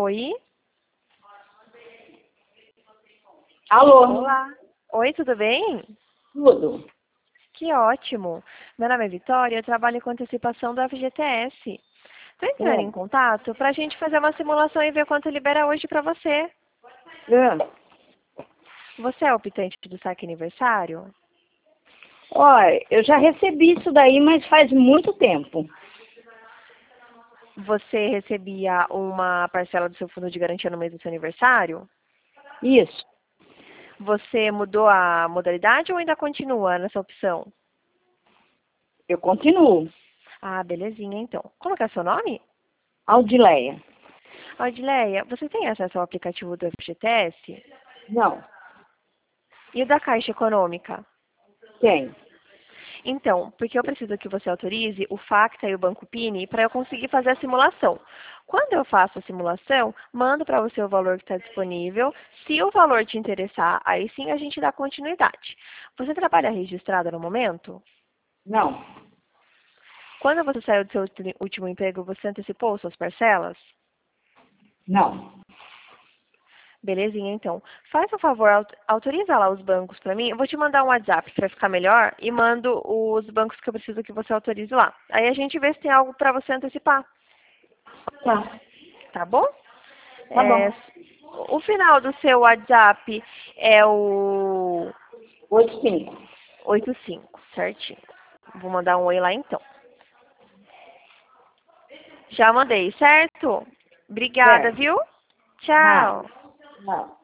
Oi? Alô? Olá. Oi, tudo bem? Tudo. Que ótimo. Meu nome é Vitória, eu trabalho com antecipação do FGTS. Estou entrando em É. contato para a gente fazer uma simulação e ver quanto libera hoje para você. É. Você é optante do saque aniversário? Olha, eu já recebi isso daí, mas faz muito tempo. Você recebia uma parcela do seu fundo de garantia no mês do seu aniversário? Isso. Você mudou a modalidade ou ainda continua nessa opção? Eu continuo. Ah, belezinha então. Como que é seu nome? Audileia. Odileia, você tem acesso ao aplicativo do FGTS? Não. E o da Caixa Econômica? Tem. Então, porque eu preciso que você autorize o FACTA e o Banco Pini para eu conseguir fazer a simulação. Quando eu faço a simulação, mando para você o valor que está disponível. Se o valor te interessar, aí sim a gente dá continuidade. Você trabalha registrada no momento? Não. Quando você saiu do seu último emprego, você antecipou suas parcelas? Não. Belezinha, então. Faz um favor, autoriza lá os bancos para mim. Eu vou te mandar um WhatsApp para ficar melhor e mando os bancos que eu preciso que você autorize lá. Aí a gente vê se tem algo para você antecipar, Tá. tá bom? Tá É, bom. o final do seu WhatsApp é o 85. 85, certinho. Vou mandar um oi lá então. Já mandei, certo? Obrigada, Certo. viu? Nada. Tchau. Não.